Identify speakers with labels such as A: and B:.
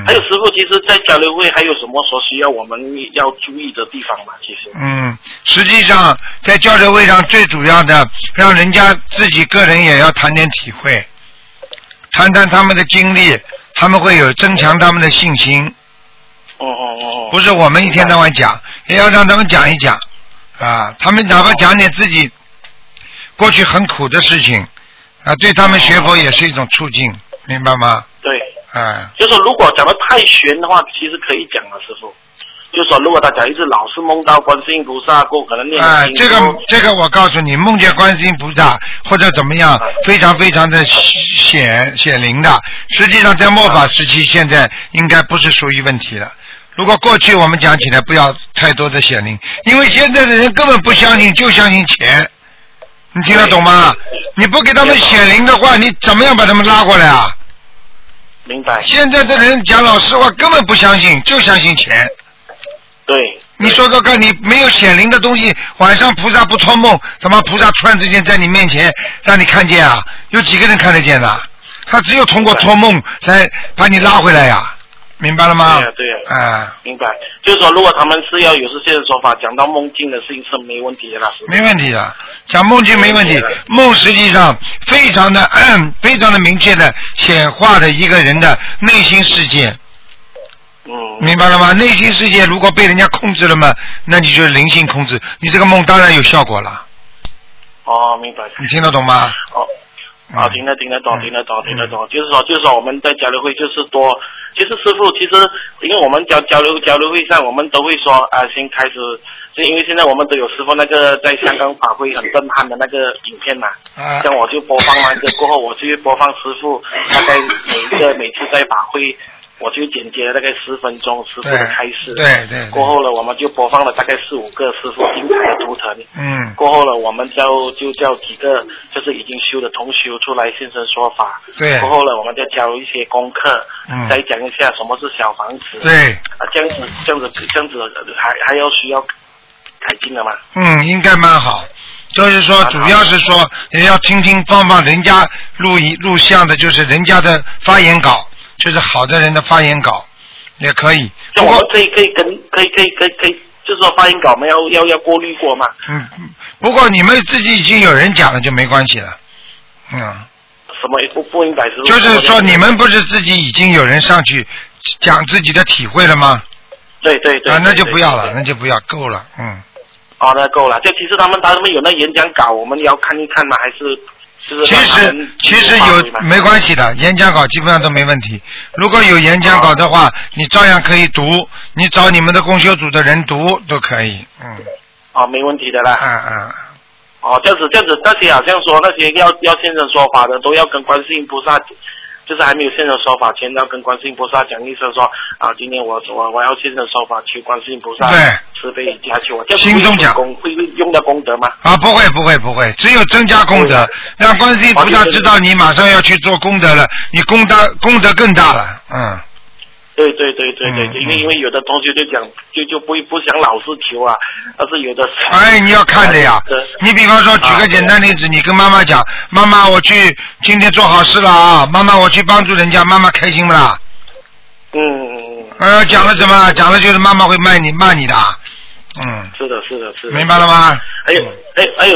A: 还有师傅，其实，在交流会还有什么所需要我们要注意的地方吗？其实，
B: 实际上在交流会上最主要的，让人家自己个人也要谈点体会，谈谈他们的经历，他们会有增强他们的信心。不是我们一天到晚讲，也要让他们讲一讲啊，他们哪怕讲点自己过去很苦的事情啊，对他们学佛也是一种促进，明白吗？
A: 对。就是说如果讲得太玄的话，其实可以讲了，师傅。就是说，如果他讲一直老是梦到观世音菩萨，过可能念经。这个我告诉你，梦见观世音菩萨或者怎么样，非常非常的显灵的。实际上在末法时期，现在应该不是属于问题了。如果过去我们讲起来不要太多的显灵，因为现在的人根本不相信，就相信钱。你听得懂吗？你不给他们显灵的话，你怎么样把他们拉过来啊？ 明白。
B: 现在的人讲老实话，根本不相信，就相信钱。
A: 对。
B: 你说说看，你没有显灵的东西，晚上菩萨不托梦，怎么菩萨突然之间在你面前让你看见啊？有几个人看得见的？他只有通过托梦来把你拉回来呀。明白了吗？
A: 对呀。明白。就是说，如果他们是要有这些说法，讲到梦境的事情是没问题的啦。
B: 没问题的，讲梦境没问题。梦实际上非常的明确的显化的一个人的内心世界。明白了吗？内心世界如果被人家控制了嘛，那你就是灵性控制，你这个梦当然有效果了。
A: 明白。
B: 你听得懂吗？
A: 听得懂。就是说我们在交流会就是多，其实师傅，因为我们交流会上，我们都会说先开始，就因为现在我们都有师傅那个在香港法会很震撼的那个影片嘛，像我就播放那个过后，我就播放师傅大概每次在法会。我就剪接了大概10分钟师傅的开示，对。过后了，我们就播放了大概4-5个师傅精彩的图腾。过后了，我们就叫几个就是已经修的同修出来现身说法。对。过后了，我们就教一些功课，再讲一下什么是小房子。对。这样子还要需要改进的吗？
B: 应该蛮好。就是说，主要是说也要听放人家录像的，就是人家的发言稿。就是好的人的发言稿也可以，
A: 我们可以，就是说发言稿我们要过滤过嘛。
B: 不过你们自己已经有人讲了就没关系了。
A: 什么不明白是？
B: 就是说你们不是自己已经有人上去讲自己的体会了吗？
A: 对。
B: 那就不要了，那就不要，够了。
A: 那够了。就其实他们有那演讲稿，我们要看一看吗？还是？
B: 其实有没关系的，演讲稿基本上都没问题。如果有演讲稿的话，你照样可以读，你找你们的共修组的人读都可以。
A: 没问题的啦。这样子，那些好像说那些要现身说法的，都要跟观世音菩萨，就是还没有现身说法前，要跟观世音菩萨讲一声说今天我要现身说法，求观世音菩萨慈悲加求我。
B: 心中讲
A: 会用到功德吗？
B: 不会，只有增加功德，让观世音菩萨知道你马上要去做功德了，你功德更大了。
A: 对，因为有的同学就讲就不想老是求啊，但是有的
B: 你要看的呀。你比方说举个简单例子，你跟妈妈讲，妈妈我去今天做好事了啊，妈妈我去帮助人家，妈妈开心不啦？讲了什么？讲了就是妈妈会骂你的。
A: 是的。
B: 明白了吗？
A: 还有